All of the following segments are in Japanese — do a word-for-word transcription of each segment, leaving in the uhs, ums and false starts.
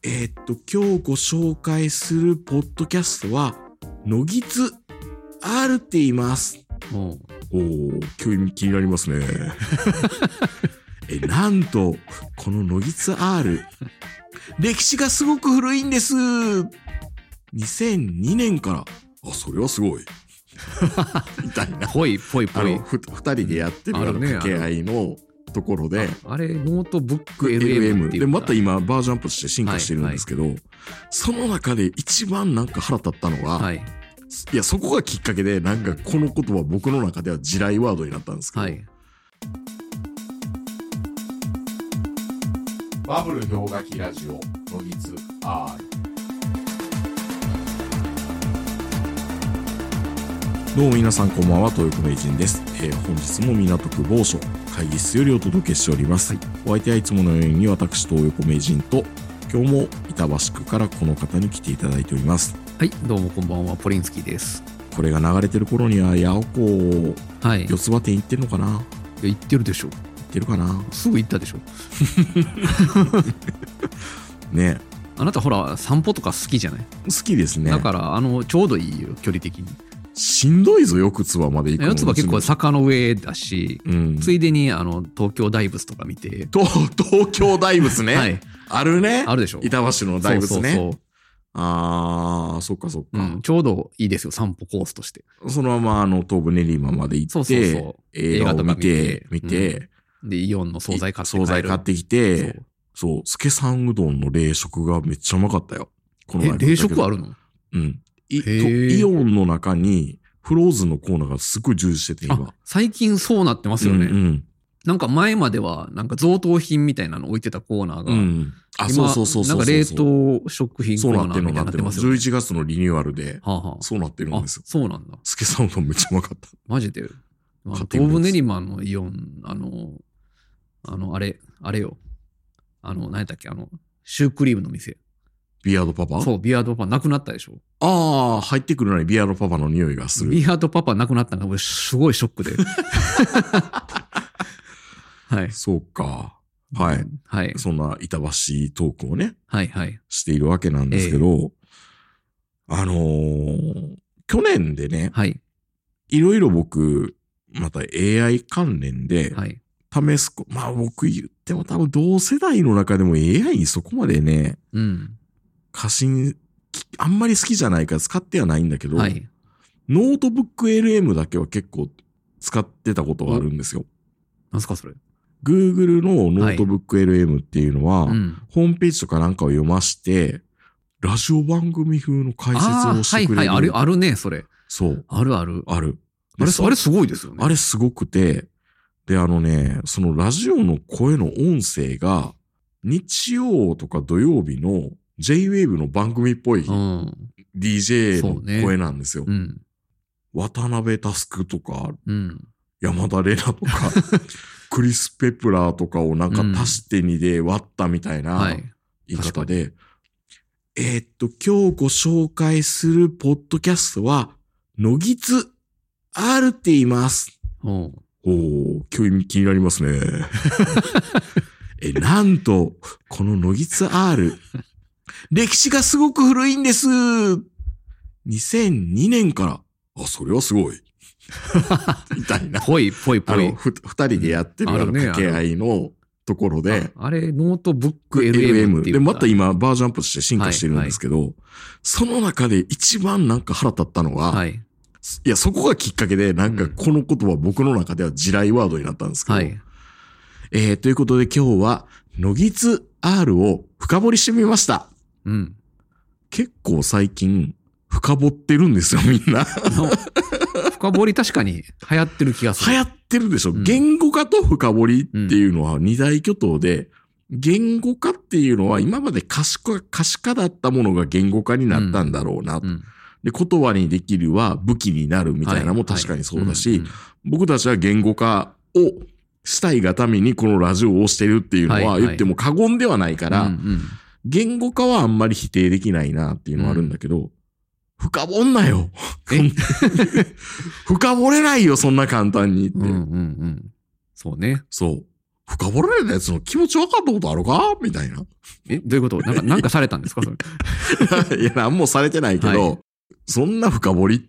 えーっと、今日ご紹介するポッドキャストは、のぎつ R って言います。 おうおー、急に気になりますね。え、なんと、こののぎつ R、歴史がすごく古いんです。にせんにねんから。あ、それはすごい。みたいな。 ぽいぽいぽい。 あの、ふ、二人でやってるあの掛け合いのところで、 あれ、ノートブックエルエルエムエムっていうで、また今バージョンアップして進化してるんですけど、はいはい、その中で一番なんか腹立ったのが、はい、いや、そこがきっかけで、なんかこの言葉僕の中では地雷ワードになったんですけど、はい、バブル氷河期ラジオのぎつ R。どうも皆さんこんばんは、東横名人です。えー、本日も港区某所会議室よりお届けしております。はい、お相手はいつものように私東横名人と、今日も板橋区からこの方に来ていただいております。 はい、どうもこんばんは、ポリンスキーです。 これが流れてる頃には八尾湖、 はい、 四つ葉店行ってるのかな。いや、 行ってるでしょ。行ってるかな。 すぐ行ったでしょ。 ねえ、 あなたほら散歩とか好きじゃない。 好きですね。 だからあのちょうどいいよ、距離的に。 しんどいぞ、四つ葉まで行くの。 四つ葉結構坂の上だし、うん、ついでにあの東京大仏とか見て。 東京大仏ね、はい、あるね。 あるでしょ。 板橋の大仏ね。そうそうそう。あー、そっかそっか、 うん。ちょうどいいですよ、散歩コースとして。 そのままあの東武練馬まで行って、そうそうそう、映画を見て、見て、 うん、で、イオンの惣菜買ってきて。 惣菜買ってきて、そう、助さんうどんの冷食がめっちゃうまかったよ。この前。 え、冷食あるの？ うん。イ, イオンの中にフローズンのコーナーがすごい充実してて今。 最近そうなってますよね。 うんうん、 なんか前まではなんか贈答品みたいなの置いてたコーナーが、うん、 あ、そうそうそうそうそう。 なんか冷凍食品コーナーみたいになってますよね。 じゅういちがつのリニューアルで、はあはあ、そうなってるんですよ。 あ、そうなんだ。 助さんうどんめっちゃうまかった。 マジで。東武練馬のイオン、あの、あの、あれ、あれよ。あの、何やったっけ、あの、シュークリームの店。 ビアードパパ？ そう、ビアードパパなくなったでしょ。 ああ、入ってくるのにビアードパパの匂いがする。 ビアードパパなくなったのが俺すごいショックで。はい。 そうか。はい。はい。そんな板橋トークをね。はいはい。しているわけなんですけど、えー、あのー、去年でね。はい。いろいろ僕、また エーアイ 関連で。はい。試すこ、まあ僕言っても多分同世代の中でも エーアイ にそこまでね。うん。過信、あんまり好きじゃないから使ってはないんだけど。はい。ノートブック エルエム だけは結構使ってたことがあるんですよ。 なんすかそれ。 Google のノートブック エルエム っていうのは、はい、うん、ホームページとかなんかを読まして、ラジオ番組風の解説をしてくれる。 はいはい、ある、あるね、それ。 そう。 あるある。 ある。 あれ、あれすごいですよね。 あれすごくて、で、あのね、そのラジオの声の音声が、日曜とか土曜日の ジェイウェーブ の番組っぽい ディージェー の声なんですよ。ね、うん、渡辺佑とか、うん、山田玲奈とか、クリス・ペプラーとかをなんか足してにで割ったみたいな言い方で、うんはい、えー、っと、今日ご紹介するポッドキャストは、のぎつ R って言います。うんおー、急に気になりますね。え、なんと、こののぎつ R、歴史がすごく古いんです。にせんにねんから。あ、それはすごい。みたいな。 ぽいぽいぽい。 あの、ふ、二人でやってるあの掛け合いのところで。 あ, あれ、ノートブック エルエム っていう。 で、また今バージョンアップして進化してるんですけど、はいはい、その中で一番なんか腹立ったのが、はいいや、そこがきっかけで、なんかこの言葉僕の中では地雷ワードになったんですけど。はい。えー、ということで今日は、のぎつ R を深掘りしてみました。うん。結構最近、深掘ってるんですよ、みんな。 深掘り確かに流行ってる気がする。 流行ってるでしょ。うん、言語化と深掘りっていうのは二大巨頭で、言語化っていうのは今まで可視化、可視化だったものが言語化になったんだろうなと。うんうんで、言葉にできるは武器になるみたいなのも確かにそうだし、僕たちは言語化をしたいがためにこのラジオをしてるっていうのは言っても過言ではないから、言語化はあんまり否定できないなっていうのはあるんだけど、深掘んなよ。深掘れないよ、そんな簡単にって。 うんうんうん、そうね。 そう。 深掘られたやつの気持ち分かったことあるかみたいな。 え、どういうことなんか、なんかされたんですかそれ。 いや、なんもされてないけど、はい、そんな深掘りって、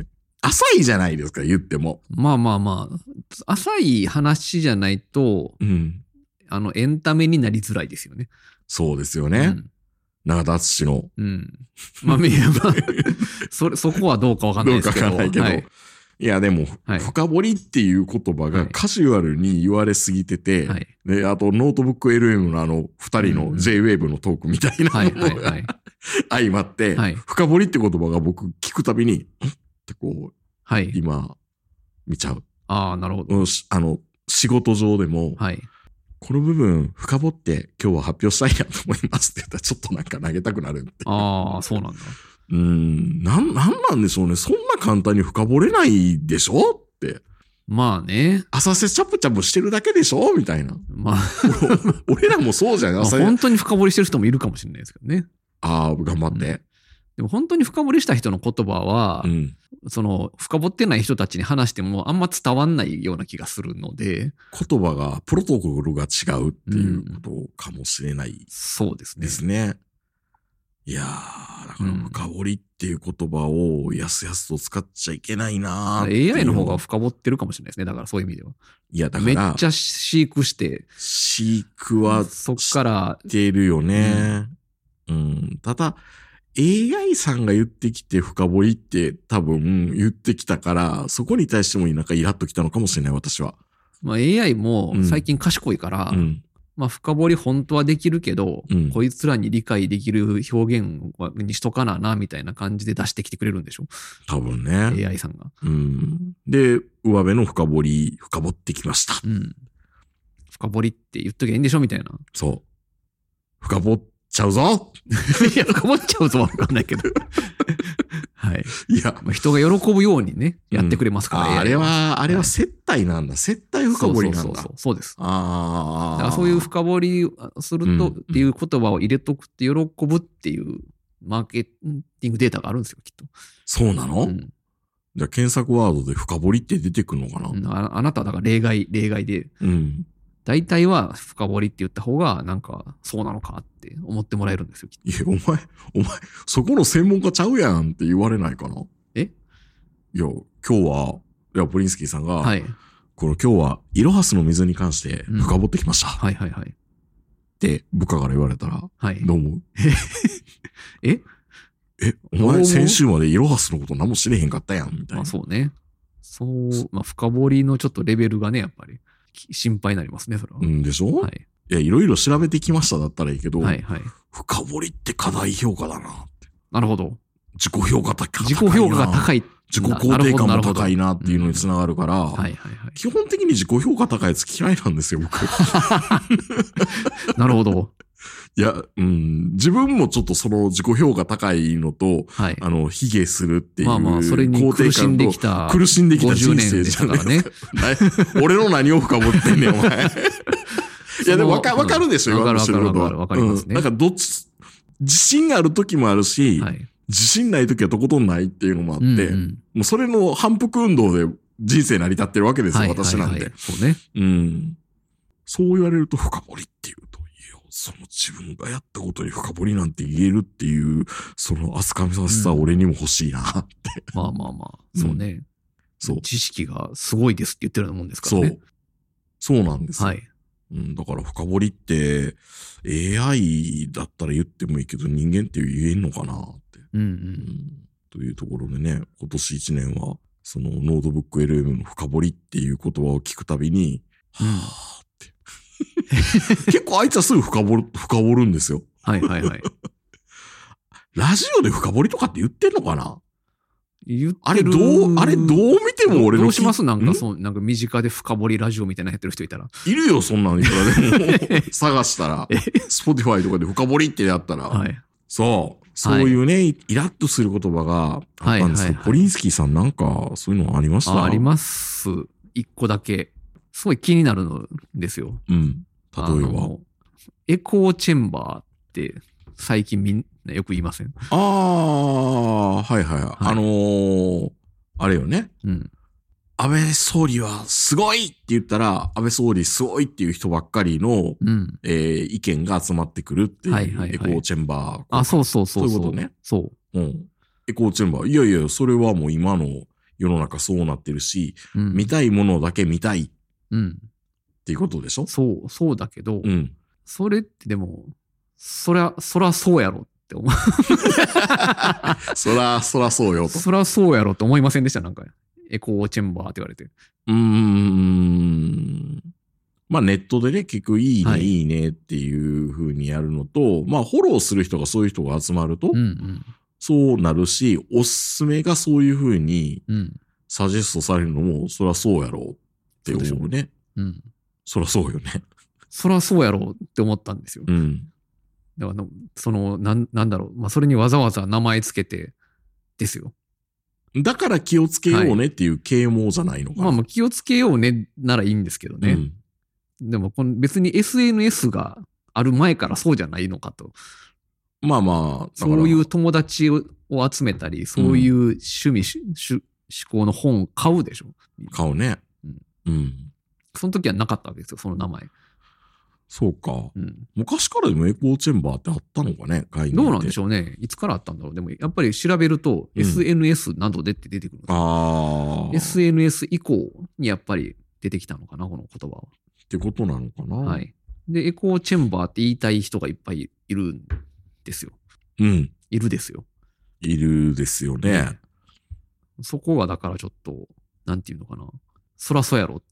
浅いじゃないですか、言っても。 まあまあまあ、浅い話じゃないと、うん、あの、エンタメになりづらいですよね。 そうですよね。うん、永田敦の。 うん。まあ、まあ、それ、そこはどうかわかんないですけど。 どうかわかんないけど。はい、いや、でも、はい、深掘りっていう言葉がカジュアルに言われすぎてて、はい、で、あと、ノートブック エルエム のあの、二人の ジェイウェーブ のトークみたいなのが相まって、深掘りって言葉が僕聞くたびに、んってこう、はい、今、見ちゃう。 ああ、なるほど。 あの、仕事上でも、はい、この部分深掘って今日は発表したいなと思いますって言ったらちょっとなんか投げたくなるって。 ああ、そうなんだ。 うーん、なん、なんなんでしょうね。そんな簡単に深掘れないでしょって。 まあね。 浅瀬チャプチャプしてるだけでしょみたいな。まあ。俺らもそうじゃん。 まあ、本当に深掘りしてる人もいるかもしれないですけどね。 ああ、頑張って。うんでも本当に深掘りした人の言葉は、うん、その深掘ってない人たちに話してもあんま伝わんないような気がするので。 言葉が、プロトコルが違うっていうことかもしれない、うん。 そうですね。 ですね。いやー、だから深掘りっていう言葉をやすやすと使っちゃいけないなーっていう。 エーアイ の方が深掘ってるかもしれないですね。だからそういう意味では。 いや、だから。 めっちゃ飼育して。 飼育は、 そっから。 してるよね、うん。うん。ただ、エーアイ さんが言ってきて深掘りって多分言ってきたから、そこに対してもなんかイラッときたのかもしれない、私は。 まあ エーアイ も最近賢いから、うん、まあ深掘り本当はできるけど、うん、こいつらに理解できる表現にしとかなな、みたいな感じで出してきてくれるんでしょ多分ね。エーアイ さんが。 うん。で、上辺の深掘り、深掘ってきました。 うん。深掘りって言っときゃいいんでしょみたいな。 そう。深掘ってちゃうぞいや、深掘っちゃうぞわかんないけど。はい。 いや、 まあ、人が喜ぶようにね、やってくれますから、 うん、あれは、あれは接待なんだ。はい、接待深掘りなんだ。 そうそうそうそうです。 ああ。 だからそういう深掘りするとっていう言葉を入れとくって喜ぶっていうマーケティングデータがあるんですよ、きっと。 そうなの、うん、じゃあ検索ワードで深掘りって出てくるのかな、うん、 あ、あなたはだから例外、例外で。うん。大体は深掘りって言った方が、なんか、そうなのかって思ってもらえるんですよ。 いや、お前、お前、そこの専門家ちゃうやんって言われないかな。 えいや、今日は、いや、プリンスキーさんが、はい。この今日は、イロハスの水に関して深掘ってきました。うん、 はいはいはい。 って部下から言われたら、はい。どう思うええお前先週までイロハスのこと何も知れへんかったやんみたいな。まあそうね。そう、まあ深掘りのちょっとレベルがね、やっぱり。心配になりますね、それは。 うんでしょはい。いや、いろいろ調べてきましただったらいいけど、はいはい。深掘りって過大評価だなって。 なるほど。 自己評価高い。 自己評価が高い。 自己肯定感も高いなっていうのにつながるから、うん、はいはいはい。基本的に自己評価高いやつ嫌いなんですよ、僕。 なるほど。 いや、うん、自分もちょっとその自己評価高いのと、はい、あの、卑下するっていう。まあまあ、 それに苦しんできた。 苦しんできた人生じゃないね。俺の何を深掘ってんねん、お前。いや、でもわか、わかるでしょ、 わかるわかるわかる。わかりますね。 なんかどっち、自信がある時もあるし、はい、自信ない時はとことんないっていうのもあって、うんうん、もうそれの反復運動で人生成り立ってるわけですよ、はいはいはい、私なんて。 そうね。 うん。そう言われると深掘りっていうと、その自分がやったことに深掘りなんて言えるっていう、その厚かみさせさ、俺にも欲しいなって、 うん。まあまあまあ、そうね、うん。そう。知識がすごいですって言ってるようなもんですからね。 そう。そうなんですよ。はい。うん、だから深掘りって、エーアイ だったら言ってもいいけど、人間って言えんのかなって。うんうん。うん、というところでね、今年一年は、そのノートブック エルエム の深掘りっていう言葉を聞くたびに、うん、はぁ結構あいつはすぐ深掘る、深掘るんですよ。 はいはいはい。 ラジオで深掘りとかって言ってんのかな言ってる。 あれどう、あれどう見ても俺の。 どうしますなんかそう、なんか身近で深掘りラジオみたいなのやってる人いたら。 いるよ、そんなのいくらでも。探したら。Spotify とかで深掘りってやったら。はい。そう。そういうね、はい、イラッとする言葉があったんですけど、はいはいはい、ポリンスキーさんなんかそういうのありました？ あ, あります。一個だけ。すごい気になるんですよ。 うん。例えば。 エコーチェンバーって最近みんなよく言いません？ ああ、はいはい。はい、あのー、あれよね。うん。 安倍総理はすごいって言ったら、安倍総理すごいっていう人ばっかりの、うん、えー、意見が集まってくるっていう、はいはいはい、エコーチェンバー。 あ、そうそうそう。 そういうことね。 そう。 うん。エコーチェンバー。いやいや、それはもう今の世の中そうなってるし、うん、見たいものだけ見たい。うん。っていうことでしょ？ そう、そうだけど、うん。それってでも、そりゃ、そりゃそうやろって思う。 そら、そらそうよと。 そらそうやろって思いませんでしたなんか。エコーチェンバーって言われて。うーん。まあネットでね、結局いいね、はい、いいねっていう風にやるのと、まあフォローする人がそういう人が集まると、うんうん、そうなるし、おすすめがそういう風にサジェストされるのも、そりゃそうやろうって思うね。うん。そりゃそうよね。 そりゃそうやろうって思ったんですよ。うん。だから、その、なん、なんだろう。まあそれにわざわざ名前つけてですよ。 だから気をつけようねっていう啓蒙じゃないのかな。 はい、まあ気をつけようねならいいんですけどね。うん、でもこの別に エスエヌエス がある前からそうじゃないのかと。 まあまあ。 そういう友達を集めたり、そういう趣味、うん、思考の本を買うでしょ。 買うね。うん。うん。 その時はなかったわけですよ、その名前。 そうか。うん、昔からでもエコーチェンバーってあったのかね、概念って。 どうなんでしょうね。いつからあったんだろう。でもやっぱり調べると エスエヌエス などでって出てくるんですよ。うん、ああ。エスエヌエス 以降にやっぱり出てきたのかな、この言葉は。 ってことなのかな。 はい。で、エコーチェンバーって言いたい人がいっぱいいるんですよ。 うん。 いるですよ。 いるですよね。ね、 そこはだからちょっと、なんていうのかな。そらそうやろって。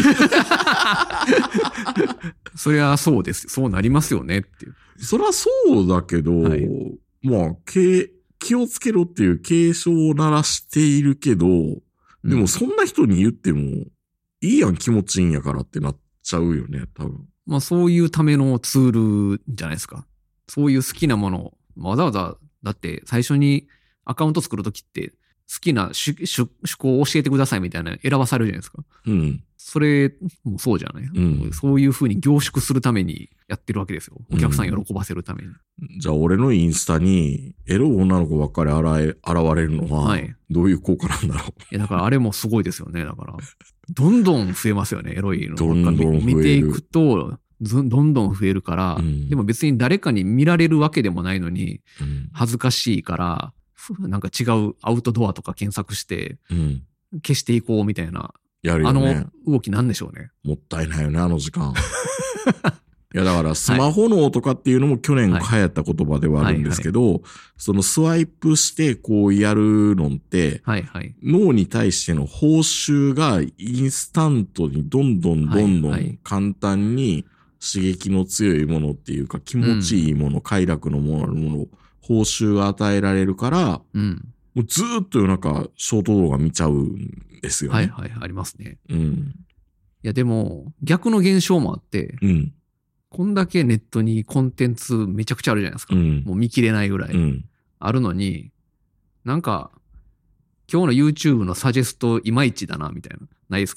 そりゃそうです。そうなりますよねっていう。 そりゃそうだけど、はい、まあ、気をつけろっていう警鐘を鳴らしているけど、でもそんな人に言っても、いいやん気持ちいいんやからってなっちゃうよね、多分。 まあそういうためのツールじゃないですか。そういう好きなものを、わざわざ、だって最初にアカウント作るときって、好きな趣向を教えてくださいみたいな選ばされるじゃないですか。うん。それもそうじゃない、うん、そういうふうに凝縮するためにやってるわけですよ。お客さん喜ばせるために。 うん、じゃあ俺のインスタにエロい女の子ばっかり現れ、現れるのは、どういう効果なんだろう。いやだからあれもすごいですよね。だから、どんどん増えますよね、エロいの。 どんどん増える。 見ていくと、どんどん増えるから、うん、でも別に誰かに見られるわけでもないのに、うん、恥ずかしいから、なんか違うアウトドアとか検索して、消していこうみたいな。 やるよね。 あの動きなんでしょうね。 もったいないよね、あの時間。いや、だからスマホ脳とかっていうのも去年流行った言葉ではあるんですけど、はいはいはい、そのスワイプしてこうやるのって、はいはい、脳に対しての報酬がインスタントにどんどんどんどん簡単に刺激の強いものっていうか気持ちいいもの、うん、快楽のものを報酬が与えられるから、うん、もうずーっと夜中ショート動画見ちゃうんですよね。 はいはい、ありますね。うん。いやでも逆の現象もあって、うん、こんだけネットにコンテンツめちゃくちゃあるじゃないですか。うん、もう見切れないぐらい、うん、あるのに、なんか今日の YouTube のサジェストいまいちだなみたいな、ないですか？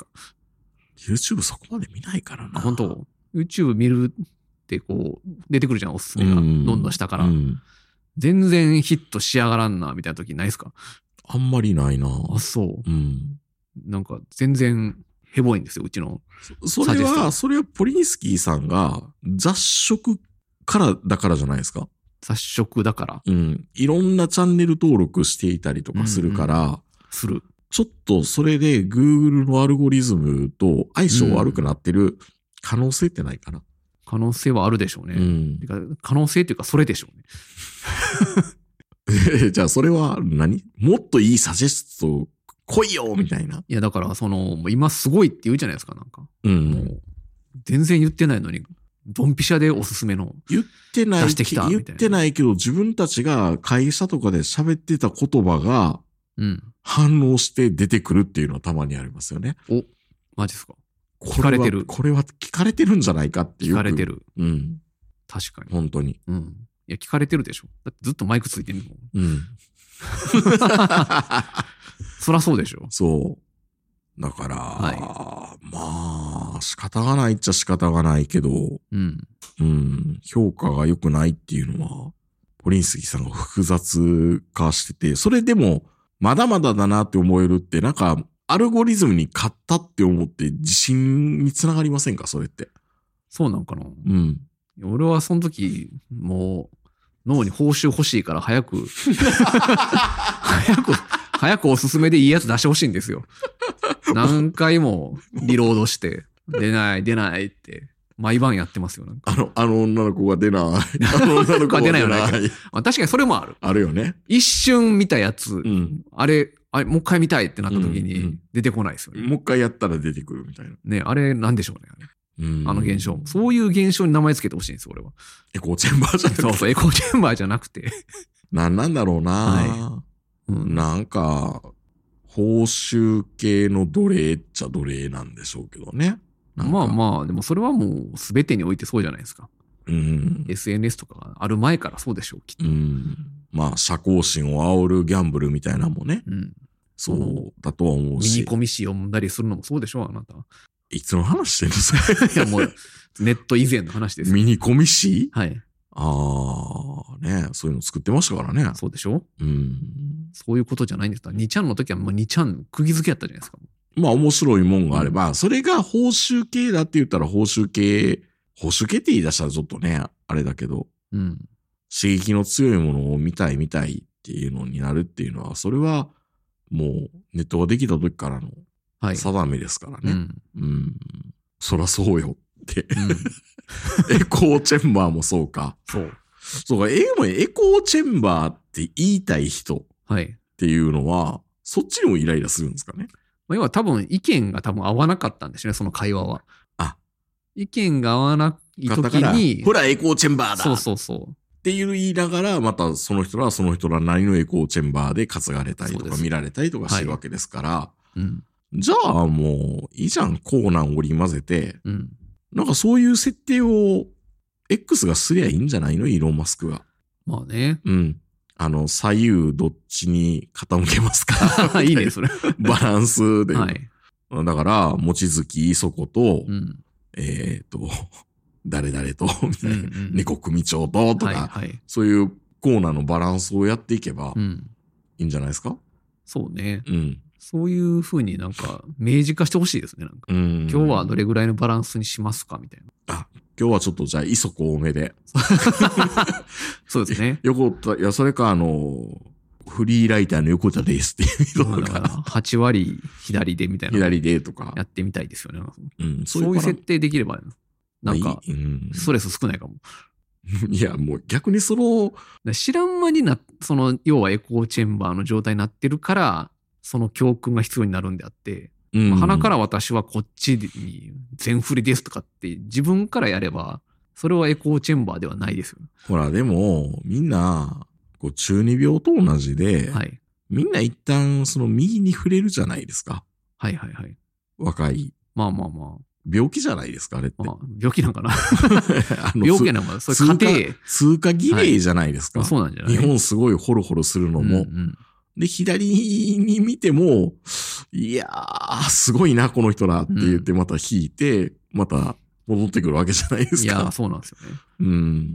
YouTube そこまで見ないからな。 本当 YouTube 見るってこう出てくるじゃん、おすすめが、うん、どんどん下から。うん全然ヒットしやがらんな、みたいな時ないですか？ あんまりないな。 あ、そう。うん。なんか、全然、ヘボいんですよ、うちの。 それは、それはポリニスキーさんが雑食からだからじゃないですか？ 雑食だから。 うん。いろんなチャンネル登録していたりとかするから、うんうん、 する。 ちょっとそれで Google のアルゴリズムと相性悪くなってる可能性ってないかな？ 可能性はあるでしょうね。うん、てか可能性っていうか、それでしょうね。 じゃあ、それは何？もっといいサジェスト来いよみたいな。 いや、だから、その、今すごいって言うじゃないですか、なんか。うん。もう全然言ってないのに、ドンピシャでおすすめの。 言ってない。出してきたみたいな。言ってないけど、自分たちが会社とかで喋ってた言葉が、うん。反応して出てくるっていうのはたまにありますよね。 お、マジですか？聞かれてる。 これは聞かれてるんじゃないかっていう。 聞かれてる。 うん。 確かに。 本当に。 うん。いや、聞かれてるでしょ。だってずっとマイクついてるの。うん。そらそうでしょ。 そう。だから、はい、まあ、仕方がないっちゃ仕方がないけど、うん。うん。評価が良くないっていうのは、ポリンスキーさんが複雑化してて、それでも、まだまだだなって思えるって、なんか、 アルゴリズムに勝ったって思って自信につながりませんかそれって。 そうなんかな。 うん。 俺はその時、もう、脳に報酬欲しいから早く、早く、早くおすすめでいいやつ出してほしいんですよ。何回もリロードして、出ない、出ないって、毎晩やってますよ。なんかあの、あの女の子が出ない。あの女の子が出ない。出ないまあ、確かにそれもある。 あるよね。 一瞬見たやつ、 うん、 あれ、あれ、もう一回見たいってなった時に出てこないですよね。 うんうん、もう一回やったら出てくるみたいな。 ね、あれなんでしょうね。あれうんあの現象。そういう現象に名前つけてほしいんですよ、俺は。 エコーチェンバーじゃなくて。 そうそう、エコーチェンバーじゃなくて。 なんなんだろうな、はいうん、なんか、報酬系の奴隷っちゃ奴隷なんでしょうけどね。 まあまあ、でもそれはもう全てにおいてそうじゃないですか。 うん、 エスエヌエス とかがある前からそうでしょう、きっと。 うん、まあ、社交心を煽るギャンブルみたいなのもね。うん、そうだとは思うし。 ミニコミ誌読んだりするのもそうでしょう、あなた。 いつの話してんですかいや、もう、ネット以前の話です。 ミニコミ誌はい。 ああ、ねそういうの作ってましたからね。 そうでしょうん。 そういうことじゃないんですか。にちゃんの時はもうにちゃん釘付けやったじゃないですか。 まあ面白いもんがあれば、うん、それが報酬系だって言ったら報酬系、報酬系って言い出したらちょっとね、あれだけど、 うん、 刺激の強いものを見たい見たいっていうのになるっていうのは、それはもうネットができた時からの定めですからね。はい、うん、うん。そらそうよって。うん、エコーチェンバーもそうか。 そう。 そうか、エコーチェンバーって言いたい人っていうのは、はい、そっちにもイライラするんですかね。 要は多分意見が多分合わなかったんですね、その会話は。 あ。 意見が合わない時に。 ほら、エコーチェンバーだ。 そうそうそう。 っていう言いながら、またその人らはその人らなりのエコーチェンバーで担がれたりとか見られたりとかしてるわけですから。はい、うん、じゃあもう、いいじゃん、コーナーを織り交ぜて。うん、なんかそういう設定を X がすりゃいいんじゃないのイーロン・マスクが。 まあね。 うん。あの、左右どっちに傾けますかいいね、それ。 バランスで。 はい。 だから、もちづき、いそこと、うん、えっ、ー、と、誰々と、うんうん、猫組長と、とか、はいはい、そういうコーナーのバランスをやっていけば、いいんじゃないですか、うん、 そうね。 うん。 そういうふうになんか、明示化してほしいですね。なんかうん今日はどれぐらいのバランスにしますかみたいな。 あ、今日はちょっとじゃあ、いそこ多めで。 そうですね。 横田、いや、それかあの、フリーライターの横田ですっていう人とか。 はち割左でみたいな。 左でとか。 やってみたいですよね。 うん、 そういう、そういう設定できれば、なんか、ストレス少ないかも。 いや、もう逆にその、 知らん間にな、その、要はエコーチェンバーの状態になってるから、その教訓が必要になるんであって、うんまあ、鼻から私はこっちに全振りですとかって自分からやれば、それはエコーチェンバーではないですよ。 ほら、でも、みんな、こう中二病と同じで、はい、みんな一旦その右に触れるじゃないですか。 はいはいはい。 若い。 まあまあまあ。 病気じゃないですか、あれって。まあ、 病気なんかなあの病気なんか、それ家庭。 通過儀礼じゃないですか、 はい。そうなんじゃない日本すごいホロホロするのも。うんうんで、左に見ても、いやー、すごいな、この人らって言ってまた引いて、また戻ってくるわけじゃないですか。 いやー、そうなんですよね。 うん。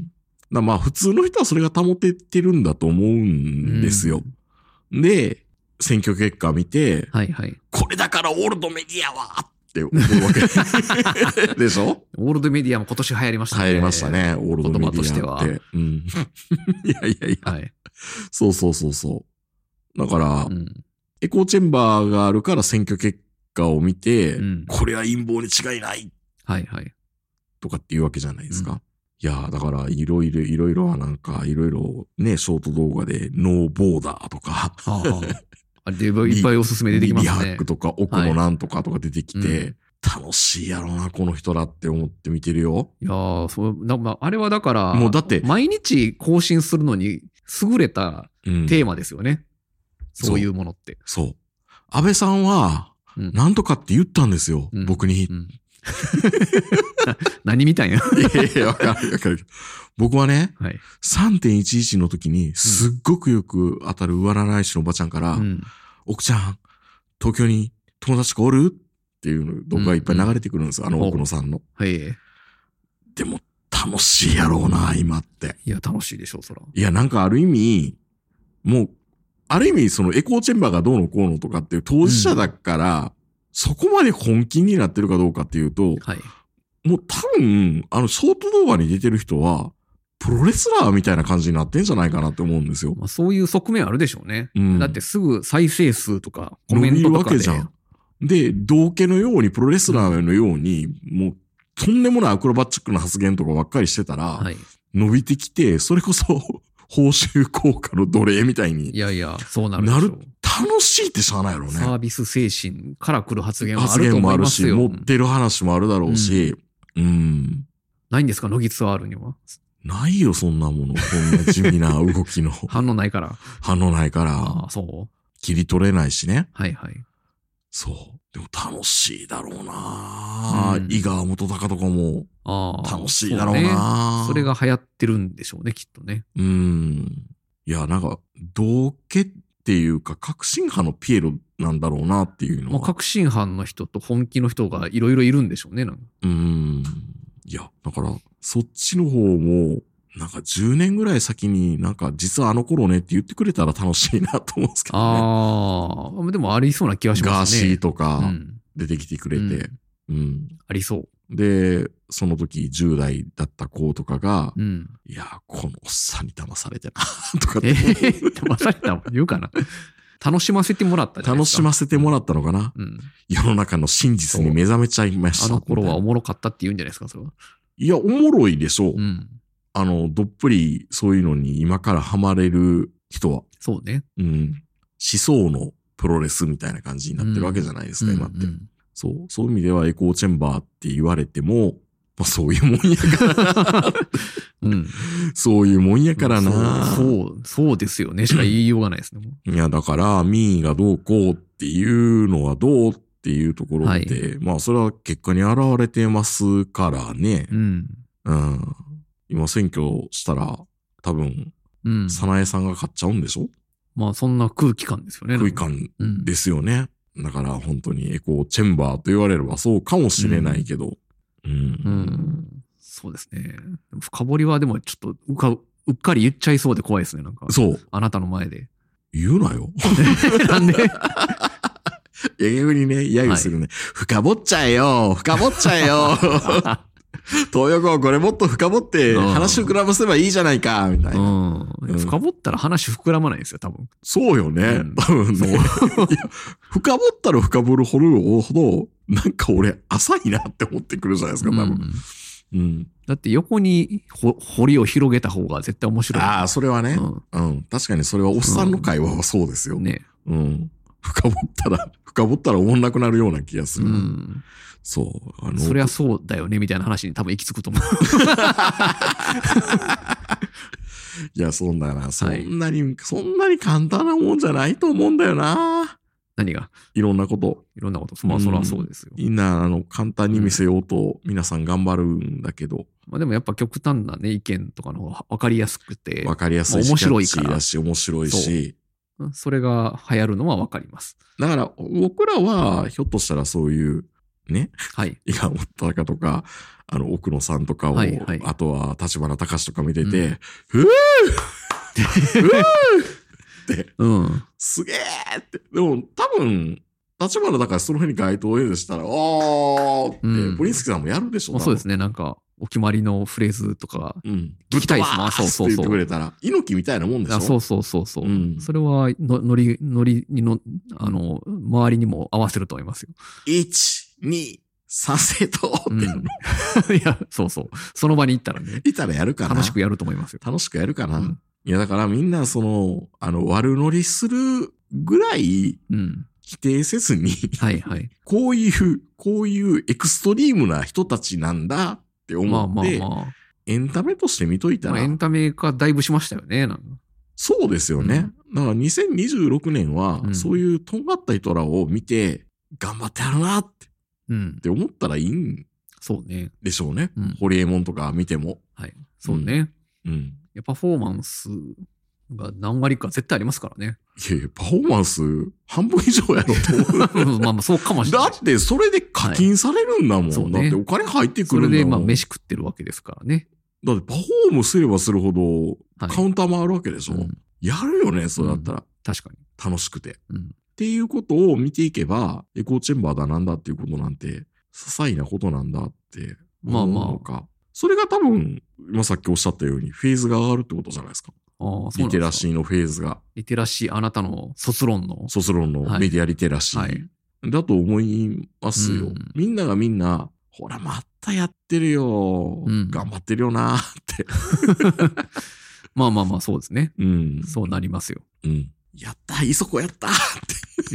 だまあ、普通の人はそれが保ててるんだと思うんですよ。うん、で、選挙結果見て、 はいはい。 これだからオールドメディアはって思うわけでしょオールドメディアも今年流行りましたね。 流行りましたね、オールドメディアって。言葉としては。うん。いやいやいや。はい。そうそうそうそう。だから、うん、エコーチェンバーがあるから選挙結果を見て、うん、これは陰謀に違いないはいはい。 とかっていうわけじゃないですか。うん、いやだからいろいろ、いろいろなんか、いろいろね、ショート動画でノーボーダーとか、はあはあ、 あれでいっぱいおすすめ出てきますね。 リハックとか奥のなんとかとか出てきて、はいうん、楽しいやろうな、この人らって思って見てるよ。 いやー、そう、だまあ、あれはだから、 もうだって、 毎日更新するのに優れたテーマですよね。うんそういうものって。 そう。そう安倍さんは、なんとかって言ったんですよ、うん、僕に。うん、 何みたいな。いやいや、わかるわかる。僕はね、はい、さんてんいちいち の時に、すっごくよく当たる上占い師のおばちゃんから、うん、奥ちゃん、東京に友達がおるっていう動画がいっぱい流れてくるんですよ、うんうん、あの奥野さんの。 はい。 でも、楽しいやろうな、今って。 いや、楽しいでしょ、そら。 いや、なんかある意味、もう、 ある意味そのエコーチェンバーがどうのこうのとかっていう当事者だから、うん、そこまで本気になってるかどうかっていうと、 はい、 もう多分、あの、ショート動画に出てる人は、プロレスラーみたいな感じになってんじゃないかなって思うんですよ。 まあ、そういう側面あるでしょうね。 うん、 だってすぐ再生数とかコメントとかで。伸びるわけじゃん。 で、道家のように、プロレスラーのように、うん、もう、とんでもないアクロバチックな発言とかばっかりしてたら、はい、伸びてきて、それこそ、報酬効果の奴隷みたいに。 いやいや、そうなるでしょう。 なる。楽しいってしゃあないやろね。 サービス精神から来る発言はあると思いますよ。 発言もあるし、持ってる話もあるだろうし、うん。うん、 ないんですか、乃木ツアールには。 ないよ、そんなもの。こんな地味な動きの。 反応ないから。 反応ないから。 ああ、そう。 切り取れないしね。 はいはい。 そう。でも楽しいだろうな、うん、井川元隆とかも。楽しいだろうな、 ね、それが流行ってるんでしょうね、きっとね。 うん。いや、なんか、道家っていうか、革新派のピエロなんだろうなっていうのは。 まあ、革新派の人と本気の人がいろいろいるんでしょうね、なんか。 うん。いや、だから、そっちの方も、なんかじゅうねんぐらい先になんか実はあの頃ねって言ってくれたら楽しいなと思うんですけどね。 ああ、でもありそうな気がしますね。 ガーシーとか出てきてくれて。うん。うん、 ありそう。 で、その時じゅう代だった子とかが、 うん、 いや、このおっさんに騙されてな、とかって。 えー、騙されたも言うかな。楽しませてもらったじゃないですか。 楽しませてもらったのかな、 うん、 世の中の真実に目覚めちゃいました。 あの頃はおもろかったって言うんじゃないですか、それは。 いや、おもろいでしょう。 うん、 あの、どっぷりそういうのに今からハマれる人は。 そうね。 うん。思想のプロレスみたいな感じになってるわけじゃないですか、うん、今って、うんうん。そう。そういう意味ではエコーチェンバーって言われても、まあそういうもんやからな、うん。そういうもんやからな。 そう、そう、そうですよね。しか言いようがないですね。 いや、だから、民意がどうこうっていうのはどうっていうところで、はい、まあそれは結果に現れてますからね。 うん。 うん。今選挙したら多分、うん。早苗さんが勝っちゃうんでしょ？ まあそんな空気感ですよね。 空気感ですよね。うん、だから本当にエコーチェンバーと言われればそうかもしれないけど。うん。うんうん、そうですね。深掘りはでもちょっとうか、うっかり言っちゃいそうで怖いですね。なんか。 そう。 あなたの前で。 言うなよ。 なんでいや、逆にね、揶揄するね。はい、深掘っちゃえよ深掘っちゃえよ東横これもっと深掘って話膨らませばいいじゃないかみたいな、 うんうん。深掘ったら話膨らまないですよ、多分。 そうよね。うん、多分ね。深掘ったら深掘るほど、なんか俺浅いなって思ってくるじゃないですか、多分。うんうん、 だって横に堀を広げた方が絶対面白い。 ああ、それはね、うん。うん。確かにそれはおっさんの会話はそうですよ。 うん、ね。 うん。深掘ったら、深掘ったら終わんなくなるような気がする。うん。そう。 あの。そりゃそうだよね、みたいな話に多分行き着くと思う。 いや、そんなな、そんなに、はい、そんなに簡単なもんじゃないと思うんだよな。 何が？ いろんなこと。 いろんなこと。まあ、そりゃそうですよ。 みんな、あの、簡単に見せようと、皆さん頑張るんだけど。うん、 まあでもやっぱ極端なね、意見とかの方が分かりやすくて。 分かりやすいし、面白いから。だし、面白いし。 それが流行るのは分かります。 だから、僕らは、ひょっとしたらそういう、ね。 はい。 伊賀本隆とか、あの、奥野さんとかを、はいはい、あとは、立花隆とか見てて、うん、ふぅーふぅーって、 うん、 すげーって。でも、多分、立花隆その辺に街頭演説したら、おーって、うん、ポリンスキーさんもやるでしょう、 そうですね。なんか、お決まりのフレーズとか、うん。聞きたいですもん。そうそうそう。 言ってくれたら、猪木みたいなもんでしょ。 そうそうそうそう。うん、それはの、ノリ、ノリにの、あの、周りにも合わせると思いますよ。 一、二、三世とって、うん、 いや、そうそう。その場に行ったらね。 行ったらやるかな。 楽しくやると思いますよ。 楽しくやるかな。うん、いや、だからみんな、その、あの、悪乗りするぐらい、うん。否定せずに、 はいはい。 こういう、こういうエクストリームな人たちなんだって思って、まあまあまあ、エンタメとして見といたら。まあ、 エンタメ化だいぶしましたよね。なんかそうですよね。うん、だからにせんにじゅうろくねんは、うん、そういうとんがった人らを見て、頑張ってやるなって、うん、って思ったらいいんそうね。 でしょうね。うん、ホリエモンとか見ても。 はい。そうね。うん。うん、やパフォーマンスが何割か絶対ありますからね。 いやいや、パフォーマンス半分以上やろと思う。 まあまあそうかもしれない。 だってそれで課金されるんだもん。はい、そうね、だってお金入ってくるんだもん。 それでまあ飯食ってるわけですからね。 だってパフォームすればするほどカウンターもあるわけでしょ。はい、うん、やるよね、そうだったら、うん。 確かに。 楽しくて。 うん。 っていうことを見ていけば、エコーチェンバーだなんだっていうことなんて、些細なことなんだって思うのか。まあまあ、それが多分、今さっきおっしゃったように、フェーズが上がるってことじゃないですか。 ああ、そうなんですか。 リテラシーのフェーズが。 リテラシー、あなたの卒論の。 卒論のメディアリテラシー。はいはいだと思いますよ、うん。みんながみんな、ほら、またやってるよ。うん、頑張ってるよなって。 まあまあまあ、そうですね。 うん。 そうなりますよ。 うん。やったいそこやったって。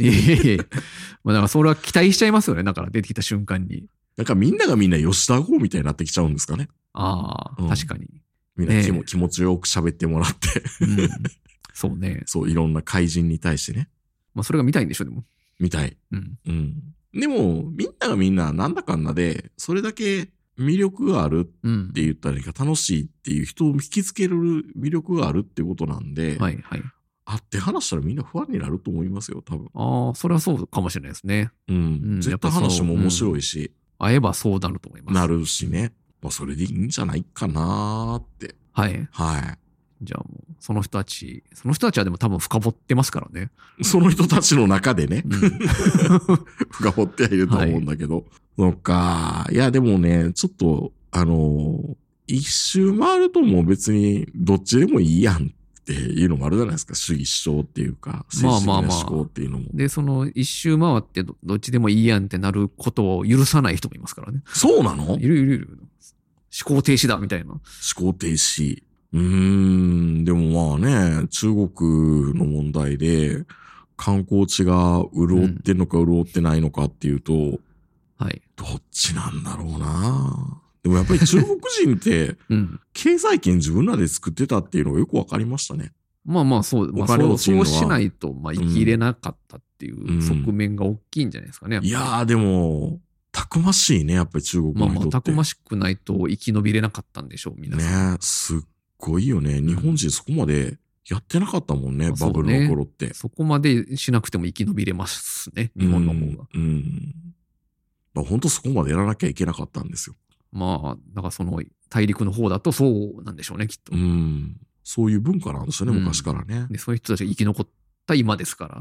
いやいやいや。まあだからそれは期待しちゃいますよね。だから出てきた瞬間に。 なんかみんながみんな吉田剛みたいになってきちゃうんですかね。 ああ、うん、確かに。 みんな気も、ね、気持ちよく喋ってもらって、うん。 そうね。 そう、いろんな怪人に対してね。 まあそれが見たいんでしょ、でも。 見たい。 うん。 うん。でも、みんながみんななんだかんだで、それだけ魅力があるって言ったらいいか、楽しいっていう人を引きつける魅力があるってことなんで、 はいはい。 会って話したらみんな不安になると思いますよ、多分。 ああ、それはそうかもしれないですね。 うん。うん、絶対話も面白いし、 うん。会えばそうなると思います。 なるしね。まあ、それでいいんじゃないかなーって。 はい。 はい。 じゃあもう、その人たち、その人たちはでも多分深掘ってますからね。 その人たちの中でね。うん、深掘ってはいると思うんだけど。はい、そっか。いや、でもね、ちょっと、あのー、一周回るともう別にどっちでもいいやんっていうのもあるじゃないですか。主義主張っていうか、政治的な思考っていうのも。まあまあまあ、 で、その一周回ってどどっちでもいいやんってなることを許さない人もいますからね。 そうなの？ いるいるいる。思考停止だみたいな。思考停止。うーん、でもまあね、中国の問題で観光地が潤ってんのか潤ってないのかっていうと、うん、 はい。 どっちなんだろうな。でもやっぱり中国人って、経済圏自分らで作ってたっていうのがよくわかりましたね。 まあまあそう、まあ、そうそうしないとまあ生きれなかったっていう側面が大きいんじゃないですかね。 うん、いやーでも、たくましいね、やっぱり中国の人って。まあまあ、 たくましくないと生き延びれなかったんでしょう、皆さん。 ねすっごいよね。日本人そこまでやってなかったもんね、うん、バブルの頃って、ね。 そこまでしなくても生き延びれますね、日本の方が。 うん。うんまあ、本当そこまでやらなきゃいけなかったんですよ。 まあ、だからその大陸の方だとそうなんでしょうね、きっと。 うん。そういう文化なんですよね、うん、昔からね。 で。そういう人たちが生き残った今ですから、うん、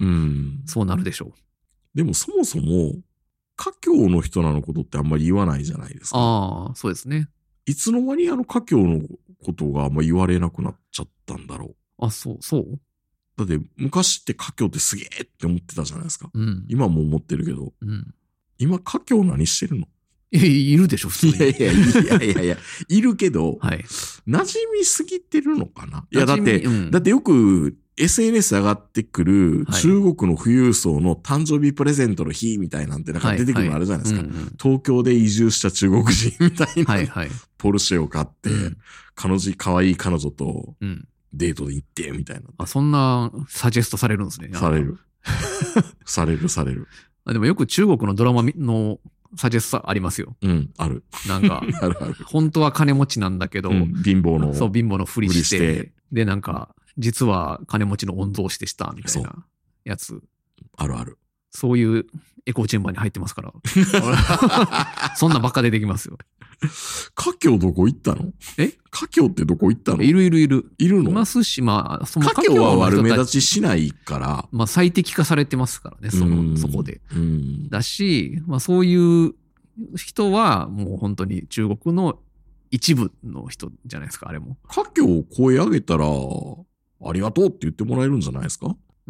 そうなるでしょう。 でもそもそも、華僑の人なのことってあんまり言わないじゃないですか。 ああ、そうですね。 いつの間にあの華僑のことがあんま言われなくなっちゃったんだろう。あ、そう、そう。 だって昔って華僑ってすげえって思ってたじゃないですか。 うん、 今も思ってるけど。 うん、 今華僑何してるの？ いや、いるでしょ、普通に。 いやいやいやいやいや、いるけど、 はい、 馴染みすぎてるのかな？いや、だって、うん、だってよく エスエヌエス 上がってくる中国の富裕層の誕生日プレゼントの日みたいなんてなんか出てくるのあるじゃないですか。はいはいうんうん、東京で移住した中国人みたいな、はいはい、ポルシェを買って、うん、彼女、可愛い彼女とデートで行ってみたいな、うん。 あ、そんなサジェストされるんですね。 される。されるされる。 でもよく中国のドラマのサジェストありますよ。 うん、ある。 なんか、 あるある。 本当は金持ちなんだけど、うん、 貧乏の。 そう、貧乏のふりして、してで、なんか、実は金持ちの御曹司でした、みたいなやつ。 あるある。 そういうエコーチェンバーに入ってますから。そんなばっか出てきますよ。 華僑どこ行ったの？ え華僑ってどこ行ったの？ いるいるいる。 いるの？ いますし、まあ、 その華僑は悪目立ちしないから。 まあ、最適化されてますからね、その、そこで。だし、まあ、そういう人は、もう本当に中国の一部の人じゃないですか、あれも。 華僑を声上げたら、ありがとうって言ってもらえるんじゃないですか？ うん、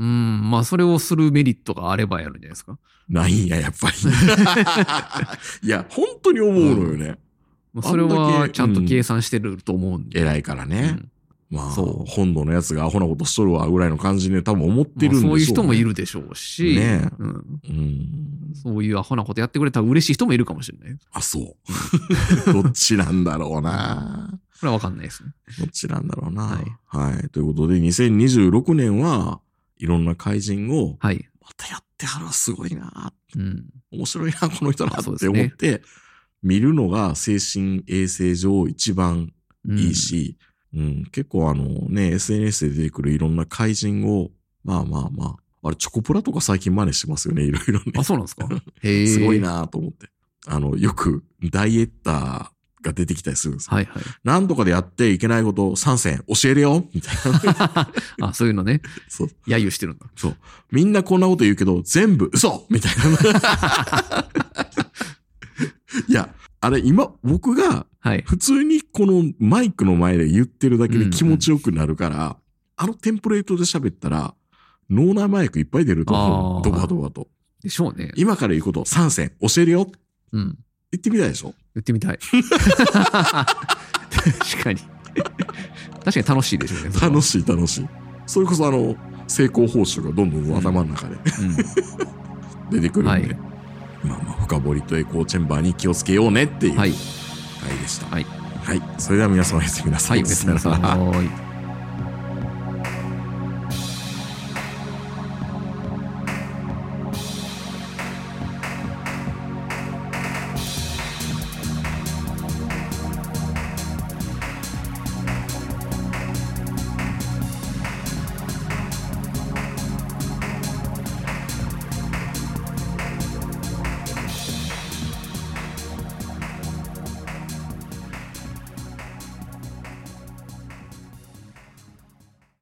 まあ、それをするメリットがあればやるんじゃないですか。 ないんや、やっぱり。いや、本当に思うのよね。 うん、それはちゃんと計算してると思うんで。 うん、偉いからね。うん、まあ、本土のやつがアホなことしとるわ、ぐらいの感じで多分思ってるんでしょうね。 そういう人もいるでしょうし、 ねうんうん、そういうアホなことやってくれたら嬉しい人もいるかもしれない。 あ、そう。どっちなんだろうな。 これはわかんないですね。 どっちなんだろうな。はい。はい。ということで、にせんにじゅうろくねんはいろんな怪人を、またやってはるわ、すごいな、うん。面白いな、この人なって思って、見るのが精神衛生上一番いいし、うんうん、結構あのね、エスエヌエス で出てくるいろんな怪人を、まあまあまあ、あれ、チョコプラとか最近真似してますよね、いろいろね。 あ、そうなんですか？ へすごいなと思って。あの、よく、ダイエッターが出てきたりするんですよ。 はいはい。 なんとかでやっていけないことさん選教えるよみたいな。 あ、そういうのね。 そう。 揶揄してるんだ。 そう。みんなこんなこと言うけど、全部嘘みたいな。いや、あれ今、僕が、普通にこのマイクの前で言ってるだけで気持ちよくなるから、うんうん、あのテンプレートで喋ったら、脳内マイクいっぱい出ると思う。ドバドバと。 でしょうね。 今から言うことさん選教えるよ。 うん。 言ってみたいでしょ？ 言ってみたい。確かに。確かに楽しいでしょうね。 楽しい楽しい。それこそあの、成功報酬がどんどん頭の中で、うんうん、出てくるんで。はい、まあまあ、深掘りとエコーチェンバーに気をつけようねっていう回でした。 はい。 はい。それでは皆さんおやすみなさい。 はい、おやすみなさい。